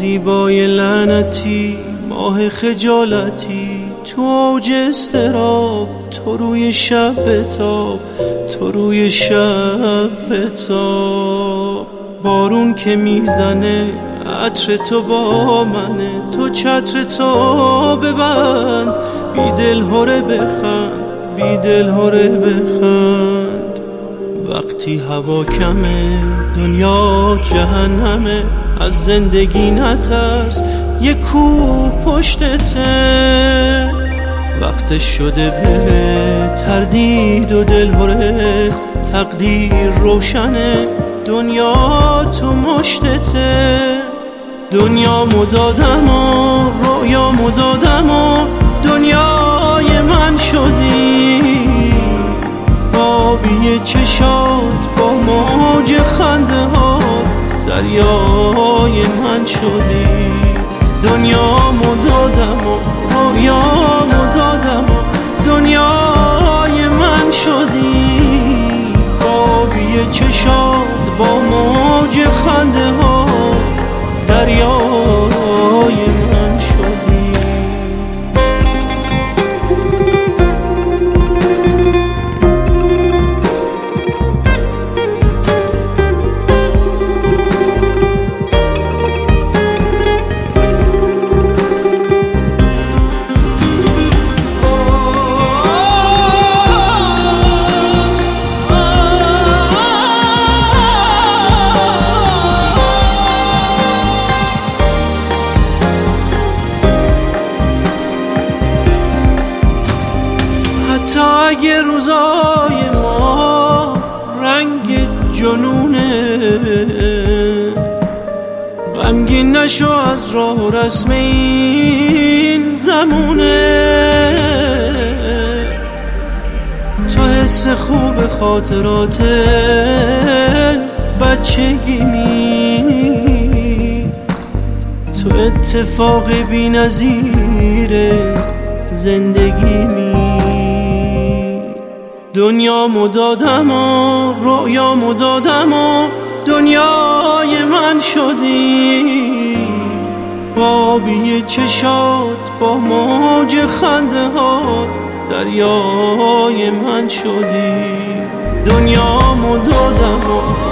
زیبای لعنتی، ماه خجالتی، تو اوج اضطراب، تو روی شب بتاب، تو روی شب بتاب. بارون که میزنه عطر تو با منه، تو چتر تو ببند، بی دل هره بخند، بی دل هره بخند. وقتی هوا کمه دنیا جهنمه، از زندگی نترس یه کوه پشتته. وقتش شده به تردید و دلهره، تقدیر روشنه، دنیا تو مشتته. دنیا مدادم و رویا مدادم و دنیای من شدی، آبی چشات با موج خنده ها دریای من شدی. دنیا مدادم و رویا مدادم و دنیای من شدی، آبی چشات با موج خنده ها دریای من شدی. تا اگه روزای ما رنگ جنونه، غمگین نشو از راه و رسم این زمونه. تو حس خوب خاطرات بچگی، تو اتفاق بی نظیر زندگی. دنیا مدادم و رویا مدادم و دنیای من شدی، آبی چشات با موج خنده هات دریای من شدی. دنیا مدادم و